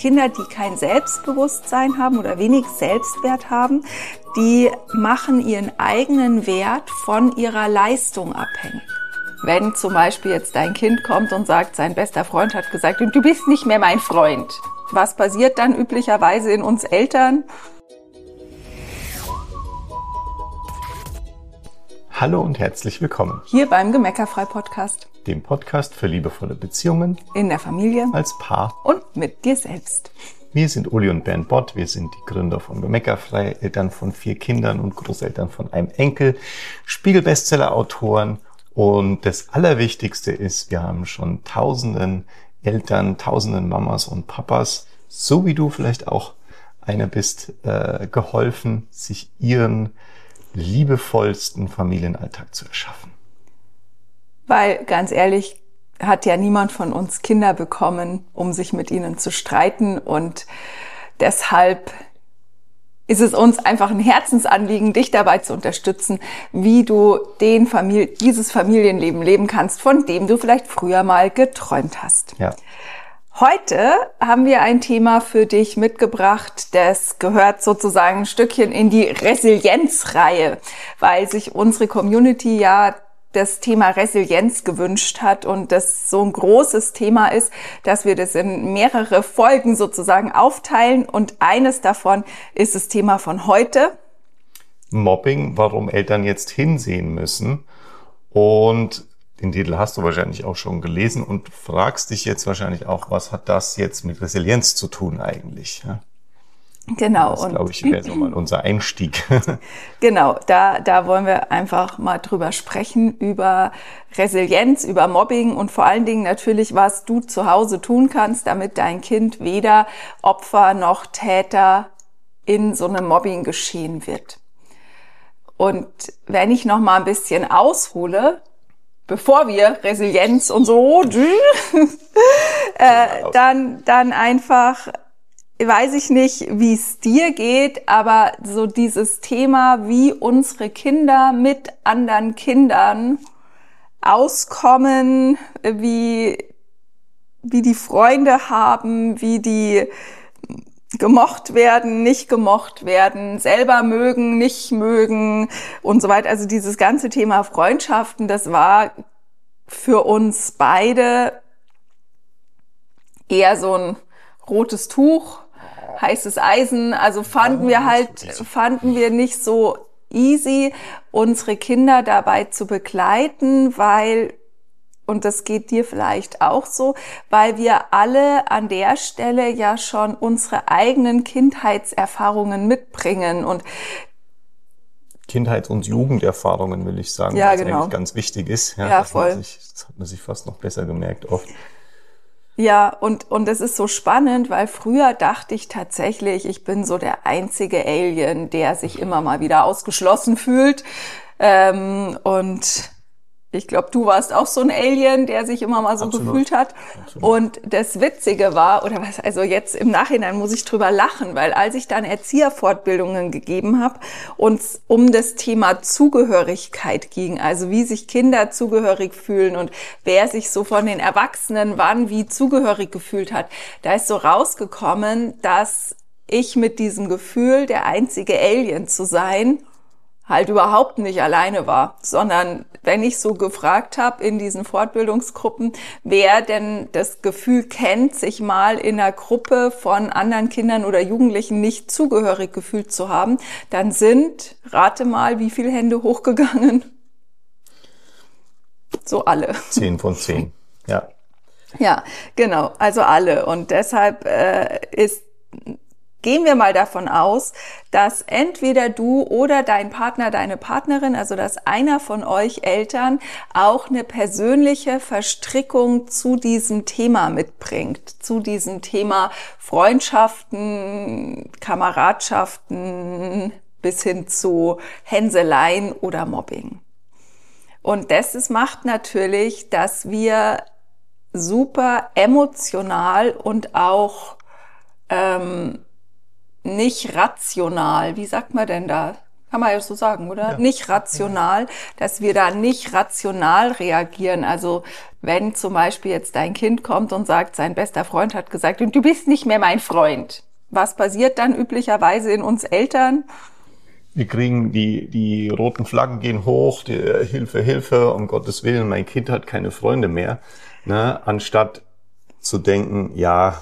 Kinder, die kein Selbstbewusstsein haben oder wenig Selbstwert haben, die machen ihren eigenen Wert von ihrer Leistung abhängig. Wenn zum Beispiel jetzt dein Kind kommt und sagt, sein bester Freund hat gesagt, du bist nicht mehr mein Freund. Was passiert dann üblicherweise in uns Eltern? Hallo und herzlich willkommen. Hier beim Gemeckerfrei-Podcast. Dem Podcast für liebevolle Beziehungen. In der Familie. Als Paar. Und mit dir selbst. Wir sind Uli und Bernd Bott. Wir sind die Gründer von Gemeckerfrei, Eltern von 4 Kindern und Großeltern von einem Enkel, Spiegel-Bestseller-Autoren. Und das Allerwichtigste ist, wir haben schon tausenden Eltern, tausenden Mamas und Papas, so wie du vielleicht auch einer bist, geholfen, sich ihren liebevollsten Familienalltag zu erschaffen. Weil, ganz ehrlich, hat ja niemand von uns Kinder bekommen, um sich mit ihnen zu streiten. Und deshalb ist es uns einfach ein Herzensanliegen, dich dabei zu unterstützen, wie du dieses Familienleben leben kannst, von dem du vielleicht früher mal geträumt hast. Ja. Heute haben wir ein Thema für dich mitgebracht, das gehört sozusagen ein Stückchen in die Resilienzreihe, weil sich unsere Community ja das Thema Resilienz gewünscht hat und das so ein großes Thema ist, dass wir das in mehrere Folgen sozusagen aufteilen, und eines davon ist das Thema von heute. Mobbing, warum Eltern jetzt hinsehen müssen. Und den Titel hast du wahrscheinlich auch schon gelesen und fragst dich jetzt wahrscheinlich auch, was hat das jetzt mit Resilienz zu tun eigentlich? Ja? Genau. Das, glaube ich, wäre so mal unser Einstieg. Genau, da wollen wir einfach mal drüber sprechen, über Resilienz, über Mobbing und vor allen Dingen natürlich, was du zu Hause tun kannst, damit dein Kind weder Opfer noch Täter in so einem Mobbing geschehen wird. Und wenn ich noch mal ein bisschen aushole, bevor wir Resilienz und so, dann einfach, weiß ich nicht, wie es dir geht, aber so dieses Thema, wie unsere Kinder mit anderen Kindern auskommen, wie die Freunde haben, wie die gemocht werden, nicht gemocht werden, selber mögen, nicht mögen und so weiter. Also dieses ganze Thema Freundschaften, das war für uns beide eher so ein rotes Tuch, heißes Eisen. Also fanden wir nicht so easy, unsere Kinder dabei zu begleiten, weil, und das geht dir vielleicht auch so, weil wir alle an der Stelle ja schon unsere eigenen Kindheitserfahrungen mitbringen und Kindheits- und Jugenderfahrungen, will ich sagen, ja, was genau. eigentlich ganz wichtig ist. Ja, voll. Das hat man sich fast noch besser gemerkt oft. Ja, und es ist so spannend, weil früher dachte ich tatsächlich, ich bin so der einzige Alien, der sich immer mal wieder ausgeschlossen fühlt. Und ich glaube, du warst auch so ein Alien, der sich immer mal so Absolut. gefühlt hat. Absolut. Und das Witzige war, also jetzt im Nachhinein muss ich drüber lachen, weil als ich dann Erzieherfortbildungen gegeben habe und es um das Thema Zugehörigkeit ging, also wie sich Kinder zugehörig fühlen und wer sich so von den Erwachsenen wann wie zugehörig gefühlt hat, da ist so rausgekommen, dass ich mit diesem Gefühl, der einzige Alien zu sein, halt überhaupt nicht alleine war, sondern wenn ich so gefragt habe in diesen Fortbildungsgruppen, wer denn das Gefühl kennt, sich mal in einer Gruppe von anderen Kindern oder Jugendlichen nicht zugehörig gefühlt zu haben, dann sind, rate mal, wie viele Hände hochgegangen? So alle. 10 von 10, ja. Ja, genau, also alle. Und deshalb gehen wir mal davon aus, dass entweder du oder dein Partner, deine Partnerin, also dass einer von euch Eltern auch eine persönliche Verstrickung zu diesem Thema mitbringt, zu diesem Thema Freundschaften, Kameradschaften bis hin zu Hänseleien oder Mobbing. Und das macht natürlich, dass wir super emotional und auch nicht rational, wie sagt man denn da? Kann man ja so sagen, oder? Ja. Nicht rational, dass wir da nicht rational reagieren. Also wenn zum Beispiel jetzt dein Kind kommt und sagt, sein bester Freund hat gesagt, und du bist nicht mehr mein Freund. Was passiert dann üblicherweise in uns Eltern? Wir kriegen die roten Flaggen gehen hoch, Hilfe, Hilfe, um Gottes Willen, mein Kind hat keine Freunde mehr. Ne? Anstatt zu denken, ja,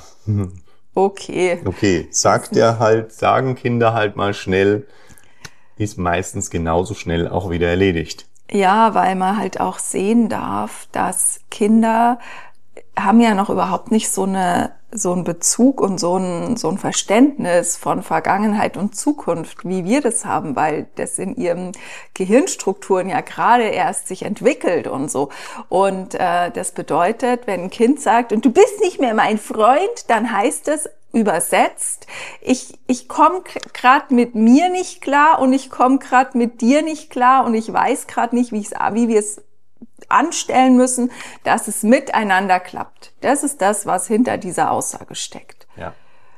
okay, sagen Kinder halt mal schnell, ist meistens genauso schnell auch wieder erledigt. Ja, weil man halt auch sehen darf, dass Kinder haben ja noch überhaupt nicht so einen Bezug und so ein Verständnis von Vergangenheit und Zukunft, wie wir das haben, weil das in ihren Gehirnstrukturen ja gerade erst sich entwickelt und so. Und das bedeutet, wenn ein Kind sagt, und du bist nicht mehr mein Freund, dann heißt es übersetzt, ich komme gerade mit mir nicht klar und ich komme gerade mit dir nicht klar und ich weiß gerade nicht, wie wir es anstellen müssen, dass es miteinander klappt. Das ist das, was hinter dieser Aussage steckt. Ja.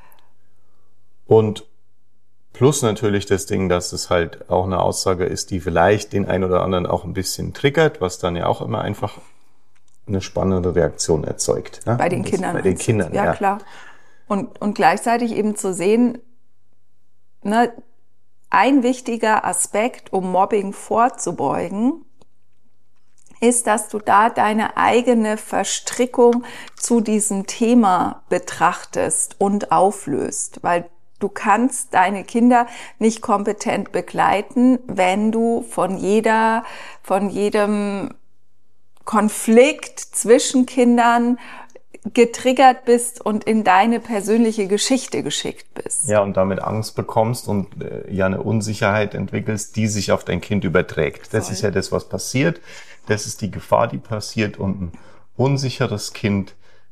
Und plus natürlich das Ding, dass es halt auch eine Aussage ist, die vielleicht den einen oder anderen auch ein bisschen triggert, was dann ja auch immer einfach eine spannende Reaktion erzeugt. Ja? Bei den Kindern. Bei den Kindern, ja. Klar. Und gleichzeitig eben zu sehen, ne, ein wichtiger Aspekt, um Mobbing vorzubeugen, ist, dass du da deine eigene Verstrickung zu diesem Thema betrachtest und auflöst, weil du kannst deine Kinder nicht kompetent begleiten, wenn du von jedem Konflikt zwischen Kindern getriggert bist und in deine persönliche Geschichte geschickt bist. Ja, und damit Angst bekommst und ja eine Unsicherheit entwickelst, die sich auf dein Kind überträgt. Das ist ja das, was passiert. Das ist die Gefahr, die passiert. Und ein unsicheres Kind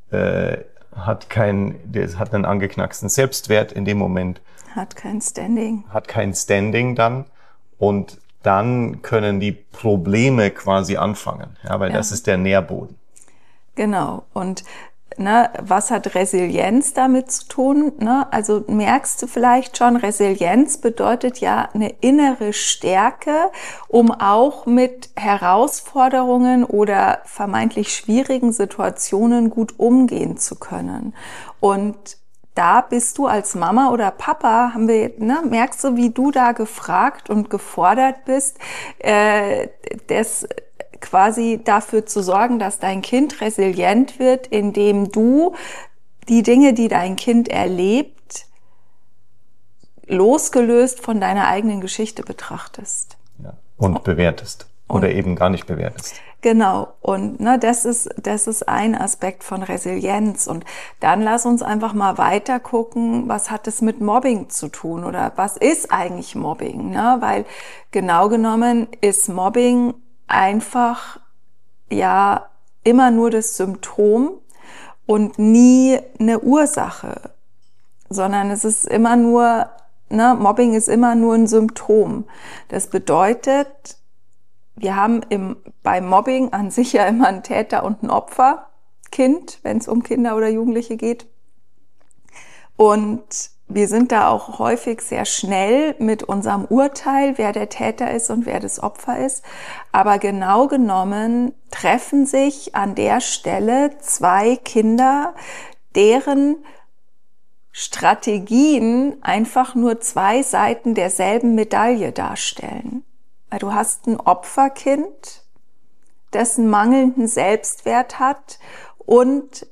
hat einen angeknacksten Selbstwert in dem Moment. Hat kein Standing. Hat kein Standing dann. Und dann können die Probleme quasi anfangen. Ja, weil das ist der Nährboden. Genau. Und was hat Resilienz damit zu tun? Also merkst du vielleicht schon, Resilienz bedeutet ja eine innere Stärke, um auch mit Herausforderungen oder vermeintlich schwierigen Situationen gut umgehen zu können. Und da bist du als Mama oder Papa, merkst du, wie du da gefragt und gefordert bist, das quasi dafür zu sorgen, dass dein Kind resilient wird, indem du die Dinge, die dein Kind erlebt, losgelöst von deiner eigenen Geschichte betrachtest. Ja. Und bewertest. Oder eben gar nicht bewertest. Genau. Und das ist ein Aspekt von Resilienz. Und dann lass uns einfach mal weiter gucken, was hat es mit Mobbing zu tun oder was ist eigentlich Mobbing? Weil genau genommen ist Mobbing einfach ja immer nur das Symptom und nie eine Ursache, sondern es ist immer nur, Mobbing ist immer nur ein Symptom. Das bedeutet, wir haben bei Mobbing an sich ja immer einen Täter und ein Opferkind, wenn es um Kinder oder Jugendliche geht. Und wir sind da auch häufig sehr schnell mit unserem Urteil, wer der Täter ist und wer das Opfer ist. Aber genau genommen treffen sich an der Stelle zwei Kinder, deren Strategien einfach nur zwei Seiten derselben Medaille darstellen. Weil du hast ein Opferkind, dessen mangelnden Selbstwert hat und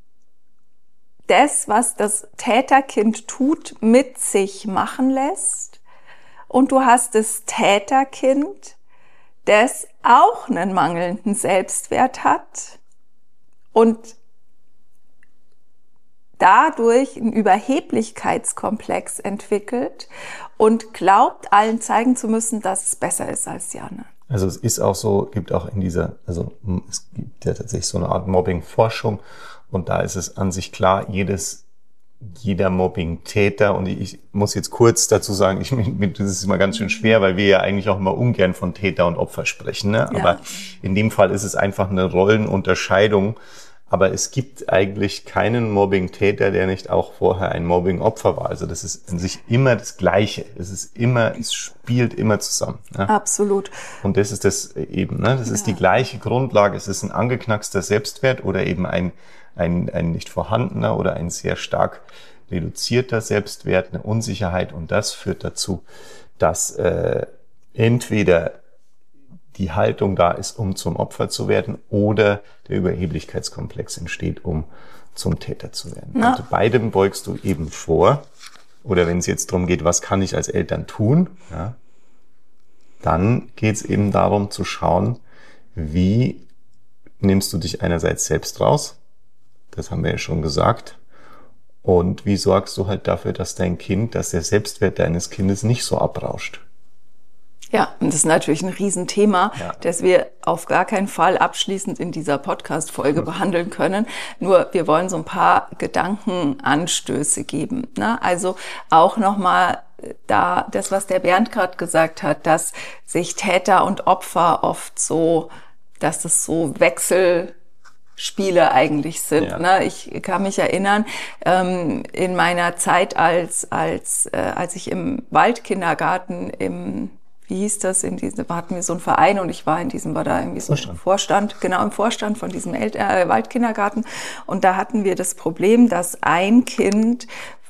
das, was das Täterkind tut, mit sich machen lässt. Und du hast das Täterkind, das auch einen mangelnden Selbstwert hat und dadurch einen Überheblichkeitskomplex entwickelt und glaubt, allen zeigen zu müssen, dass es besser ist als die anderen. Also es ist auch so, es gibt ja tatsächlich so eine Art Mobbing-Forschung. Und da ist es an sich klar, jeder Mobbing-Täter, und ich muss jetzt kurz dazu sagen, das ist immer ganz schön schwer, weil wir ja eigentlich auch immer ungern von Täter und Opfer sprechen. Ne? Ja. Aber in dem Fall ist es einfach eine Rollenunterscheidung, Aber es gibt eigentlich keinen Mobbing-Täter, der nicht auch vorher ein Mobbing-Opfer war. Also das ist in sich immer das Gleiche. Es spielt immer zusammen. Ne? Absolut. Und das ist das eben, ne? Das ist die gleiche Grundlage. Es ist ein angeknackster Selbstwert oder eben ein nicht vorhandener oder ein sehr stark reduzierter Selbstwert, eine Unsicherheit. Und das führt dazu, dass entweder die Haltung da ist, um zum Opfer zu werden, oder der Überheblichkeitskomplex entsteht, um zum Täter zu werden. Na. Also beidem beugst du eben vor. Oder wenn es jetzt darum geht, was kann ich als Eltern tun, ja, dann geht es eben darum zu schauen, wie nimmst du dich einerseits selbst raus, das haben wir ja schon gesagt, und wie sorgst du halt dafür, dass der Selbstwert deines Kindes nicht so abrauscht. Ja, und das ist natürlich ein Riesenthema, das wir auf gar keinen Fall abschließend in dieser Podcast-Folge behandeln können. Nur wir wollen so ein paar Gedankenanstöße geben. Ne? Also auch nochmal da das, was der Bernd gerade gesagt hat, dass sich Täter und Opfer oft so, dass das so Wechselspiele eigentlich sind. Ja. Ne? Ich kann mich erinnern, in meiner Zeit, als ich im Waldkindergarten wie hieß das, hatten wir so einen Verein und ich war da irgendwie so im Vorstand von diesem Waldkindergarten. Und da hatten wir das Problem, dass ein Kind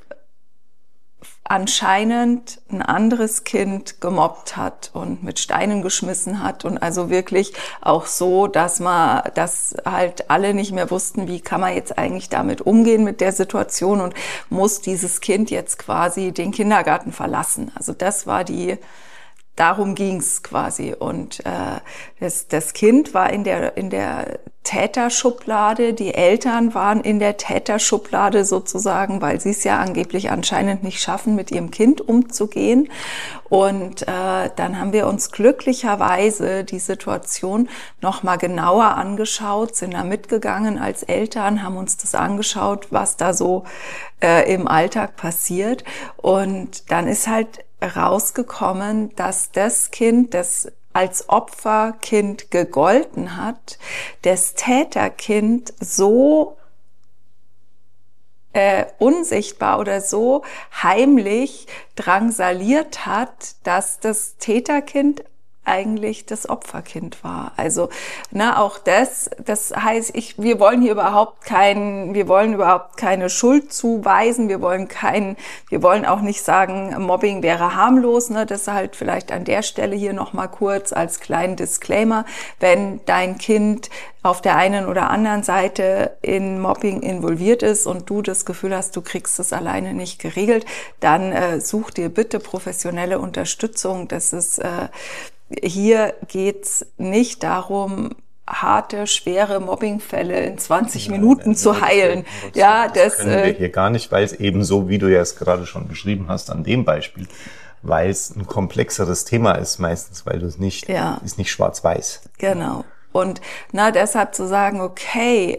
anscheinend ein anderes Kind gemobbt hat und mit Steinen geschmissen hat und also wirklich auch so, dass halt alle nicht mehr wussten, wie kann man jetzt eigentlich damit umgehen mit der Situation und muss dieses Kind jetzt quasi den Kindergarten verlassen. Also darum ging's quasi. Und das Kind war in der Täterschublade, die Eltern waren in der Täterschublade sozusagen, weil sie es ja angeblich anscheinend nicht schaffen, mit ihrem Kind umzugehen. Und dann haben wir uns glücklicherweise die Situation noch mal genauer angeschaut, sind da mitgegangen als Eltern, haben uns das angeschaut, was da so im Alltag passiert. Und dann ist halt rausgekommen, dass das Kind, das als Opferkind gegolten hat, das Täterkind so unsichtbar oder so heimlich drangsaliert hat, dass das Täterkind eigentlich das Opferkind war. Also, auch das heißt, wir wollen überhaupt keine Schuld zuweisen, wir wollen auch nicht sagen, Mobbing wäre harmlos, das ist halt vielleicht an der Stelle hier nochmal kurz als kleinen Disclaimer, wenn dein Kind auf der einen oder anderen Seite in Mobbing involviert ist und du das Gefühl hast, du kriegst es alleine nicht geregelt, dann such dir bitte professionelle Unterstützung. Hier geht's nicht darum, harte, schwere Mobbingfälle in 20 Minuten zu heilen. Das können wir hier gar nicht, weil es eben so, wie du ja es gerade schon beschrieben hast, an dem Beispiel, weil es ein komplexeres Thema ist meistens, weil du es nicht, ist nicht schwarz-weiß. Genau. Und deshalb zu sagen, okay,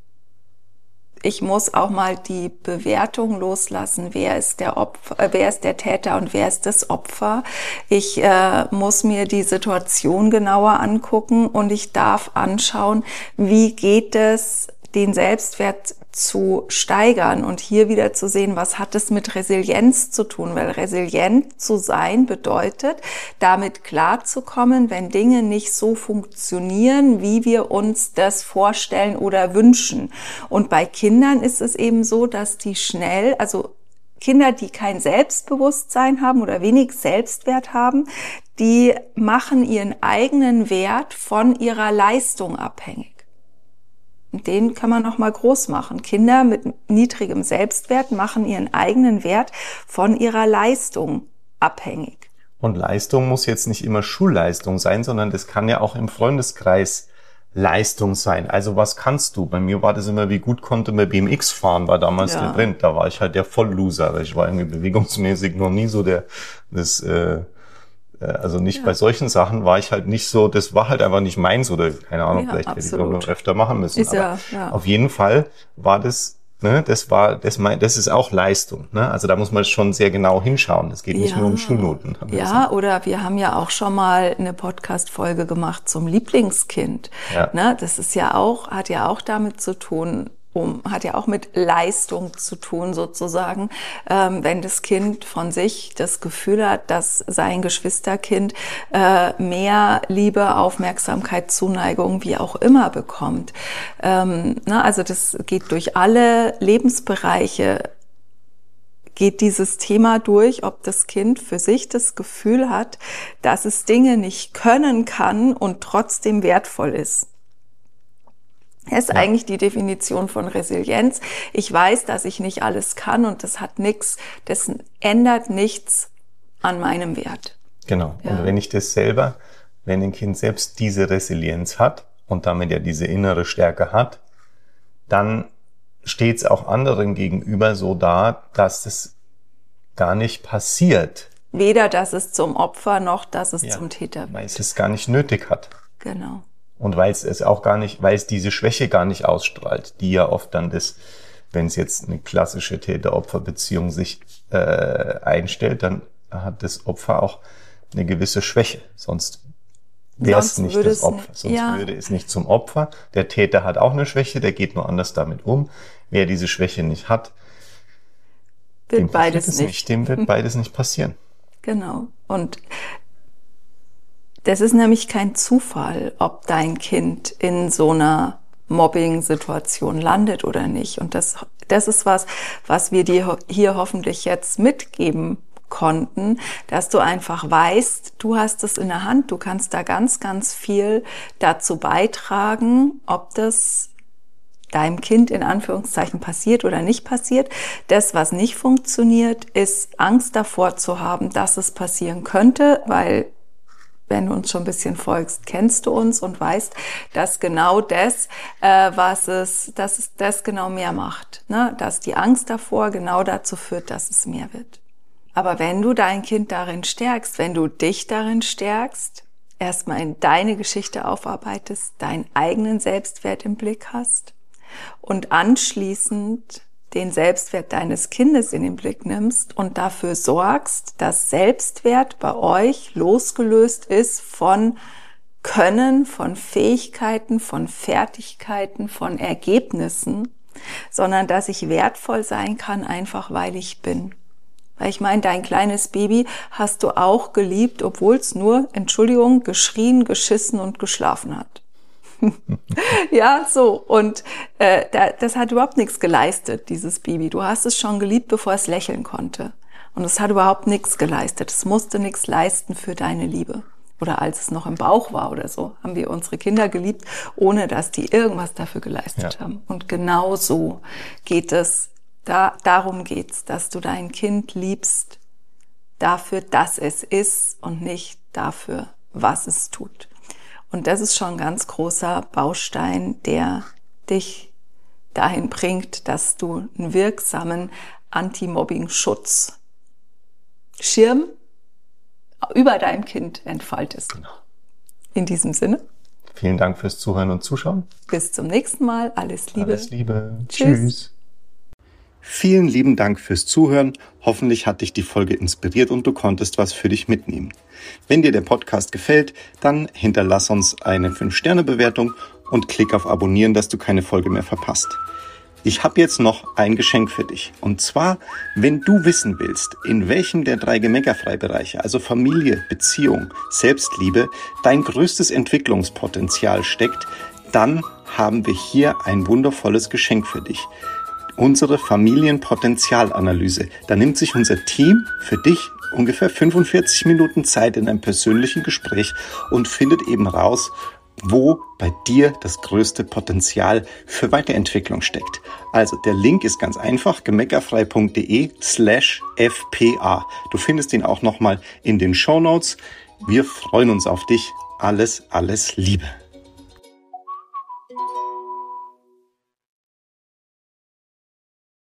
ich muss auch mal die Bewertung loslassen, wer ist der Täter und wer ist das Opfer. Ich muss mir die Situation genauer angucken und ich darf anschauen, wie geht es, den Selbstwert zu steigern und hier wieder zu sehen, was hat es mit Resilienz zu tun, weil resilient zu sein bedeutet, damit klarzukommen, wenn Dinge nicht so funktionieren, wie wir uns das vorstellen oder wünschen. Und bei Kindern ist es eben so, dass Kinder, die kein Selbstbewusstsein haben oder wenig Selbstwert haben, die machen ihren eigenen Wert von ihrer Leistung abhängig. Den kann man noch mal groß machen. Kinder mit niedrigem Selbstwert machen ihren eigenen Wert von ihrer Leistung abhängig. Und Leistung muss jetzt nicht immer Schulleistung sein, sondern das kann ja auch im Freundeskreis Leistung sein. Also was kannst du? Bei mir war das immer, wie gut konnte man BMX fahren, war damals der Trend. Da war ich halt der Vollloser. Ich war irgendwie bewegungsmäßig noch nie so also nicht bei solchen Sachen war ich halt nicht so, das war halt einfach nicht meins oder keine Ahnung, vielleicht hätte ich es noch öfter machen müssen. Aber auf jeden Fall war das ne, das ist auch Leistung. Ne? Also da muss man schon sehr genau hinschauen. Das geht nicht nur um Schulnoten. Ja, oder wir haben ja auch schon mal eine Podcast-Folge gemacht zum Lieblingskind. Ja. Ne? Das ist ja auch, hat ja auch damit zu tun, hat ja auch mit Leistung zu tun sozusagen, wenn das Kind von sich das Gefühl hat, dass sein Geschwisterkind mehr Liebe, Aufmerksamkeit, Zuneigung, wie auch immer bekommt. Also das geht durch alle Lebensbereiche, geht dieses Thema durch, ob das Kind für sich das Gefühl hat, dass es Dinge nicht können kann und trotzdem wertvoll ist. Das ist eigentlich die Definition von Resilienz. Ich weiß, dass ich nicht alles kann und das ändert nichts an meinem Wert. Genau. Ja. Und wenn ein Kind selbst diese Resilienz hat und damit ja diese innere Stärke hat, dann steht es auch anderen gegenüber so da, dass es gar nicht passiert. Weder, dass es zum Opfer noch, dass es zum Täter wird. Weil es gar nicht nötig hat. Genau. Und weil es diese Schwäche gar nicht ausstrahlt, die ja oft dann wenn es jetzt eine klassische Täter-Opfer-Beziehung sich einstellt, dann hat das Opfer auch eine gewisse Schwäche. Sonst wäre es nicht das Opfer. Sonst würde es nicht zum Opfer. Der Täter hat auch eine Schwäche, der geht nur anders damit um. Wer diese Schwäche nicht hat, dem wird beides nicht passieren. Genau. Und das ist nämlich kein Zufall, ob dein Kind in so einer Mobbing-Situation landet oder nicht. Und das ist was wir dir hier hoffentlich jetzt mitgeben konnten, dass du einfach weißt, du hast es in der Hand, du kannst da ganz, ganz viel dazu beitragen, ob das deinem Kind in Anführungszeichen passiert oder nicht passiert. Das, was nicht funktioniert, ist Angst davor zu haben, dass es passieren könnte, weil wenn du uns schon ein bisschen folgst, kennst du uns und weißt, dass genau das, dass es das genau mehr macht, ne? Dass die Angst davor genau dazu führt, dass es mehr wird. Aber wenn du dein Kind darin stärkst, wenn du dich darin stärkst, erstmal in deine Geschichte aufarbeitest, deinen eigenen Selbstwert im Blick hast und anschließend den Selbstwert deines Kindes in den Blick nimmst und dafür sorgst, dass Selbstwert bei euch losgelöst ist von Können, von Fähigkeiten, von Fertigkeiten, von Ergebnissen, sondern dass ich wertvoll sein kann, einfach weil ich bin. Weil ich meine, dein kleines Baby hast du auch geliebt, obwohl es nur, Entschuldigung, geschrien, geschissen und geschlafen hat. Ja, so. Und das hat überhaupt nichts geleistet, dieses Baby. Du hast es schon geliebt, bevor es lächeln konnte. Und es hat überhaupt nichts geleistet. Es musste nichts leisten für deine Liebe. Oder als es noch im Bauch war oder so, haben wir unsere Kinder geliebt, ohne dass die irgendwas dafür geleistet haben. Und genau so geht es. Darum geht's, dass du dein Kind liebst, dafür, dass es ist und nicht dafür, was es tut. Und das ist schon ein ganz großer Baustein, der dich dahin bringt, dass du einen wirksamen Anti-Mobbing-Schutz-Schirm über deinem Kind entfaltest. Genau. In diesem Sinne. Vielen Dank fürs Zuhören und Zuschauen. Bis zum nächsten Mal. Alles Liebe. Alles Liebe. Tschüss. Vielen lieben Dank fürs Zuhören. Hoffentlich hat dich die Folge inspiriert und du konntest was für dich mitnehmen. Wenn dir der Podcast gefällt, dann hinterlass uns eine 5-Sterne-Bewertung und klick auf Abonnieren, dass du keine Folge mehr verpasst. Ich habe jetzt noch ein Geschenk für dich. Und zwar, wenn du wissen willst, in welchem der 3 Gemeckerfrei-Bereiche, also Familie, Beziehung, Selbstliebe, dein größtes Entwicklungspotenzial steckt, dann haben wir hier ein wundervolles Geschenk für dich. Unsere Familienpotenzialanalyse. Da nimmt sich unser Team für dich ungefähr 45 Minuten Zeit in einem persönlichen Gespräch und findet eben raus, wo bei dir das größte Potenzial für Weiterentwicklung steckt. Also der Link ist ganz einfach, gemeckerfrei.de/fpa. Du findest ihn auch nochmal in den Shownotes. Wir freuen uns auf dich. Alles Liebe.